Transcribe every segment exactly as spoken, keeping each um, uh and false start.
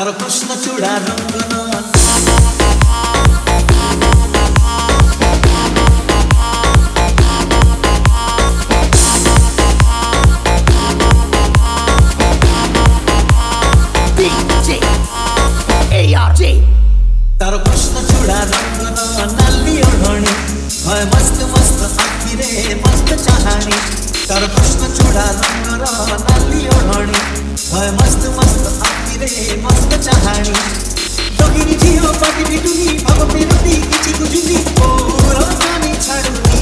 तारो कृष्ण चूड़ा रंगन तारो कृष्ण चूड़ा रंगन नाली ओढ़णी है मस्त मस्त आखी रे मस्त चाहानी तारो कृष्ण चूड़ा रंगन नाली ओढ़णी है मस्त मस्त आखी रे मस्त चाहानी जोगिनी झियो पाटी बिटुनी भव पेरती किछि बुझुनी ओ रानी छाडुनी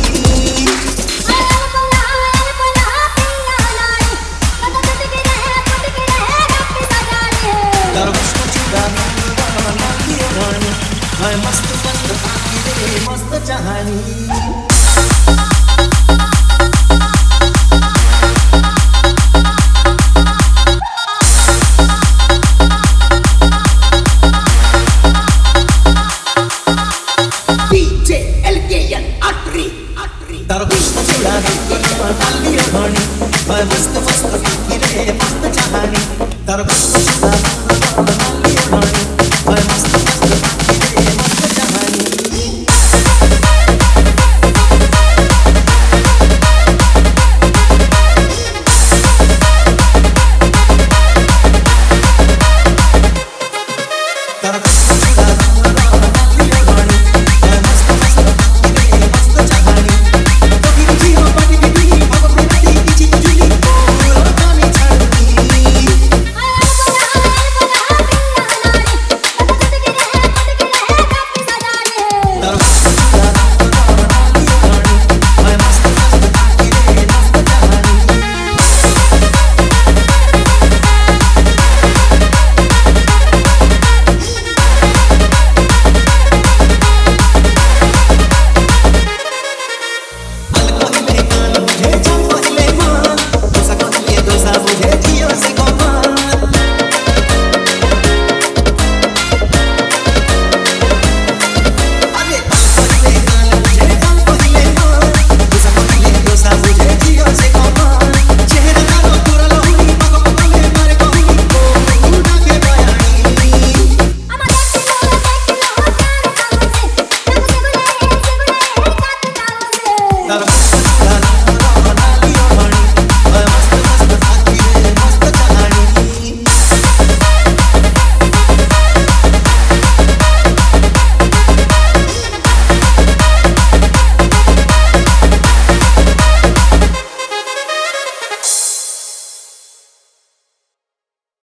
तारो कृष्ण चूड़ा रंगन नाली ओढ़णी है मस्त मस्त आखी रे मस्त चाहानी।